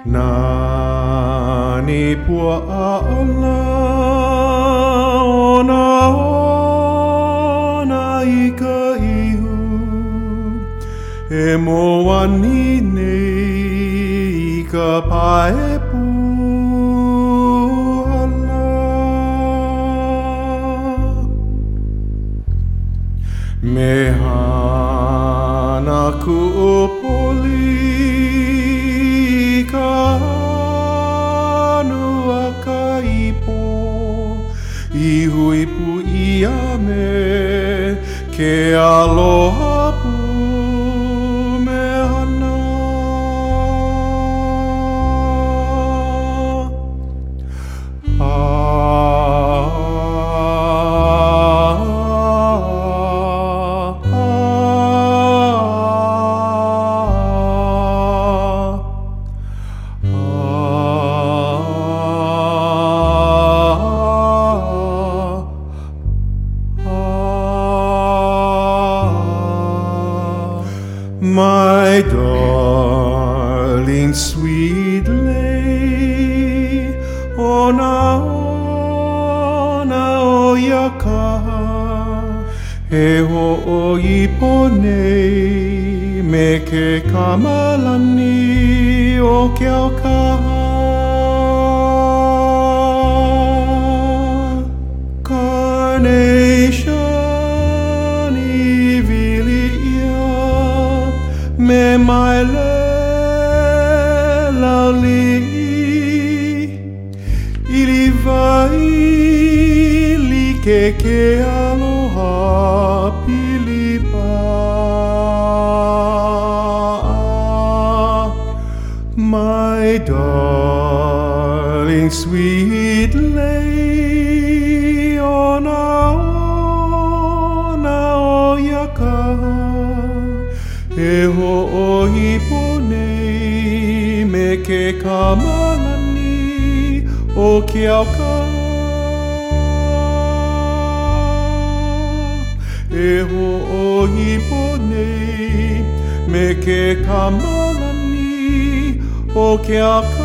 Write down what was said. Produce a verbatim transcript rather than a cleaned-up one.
Nani pua ala ona ona I ka ihu e moani nei I ka paepu ala me hana ku'opoli ka anua ka ipo I hui pu ia me ke aloha pu me hana My darling sweet lay, ona ona o yakaha, he ho'oi ponei me ke kamalani o ke aukaha. Carnation me mai le lauli ili vai li ke ke aloha pilipa my darling sweet lay ona ona o yakaha e ho'ohi ponei me ke kamalani o ke aukaha e ho'ohi ponei me ke kamalani o ke aukaha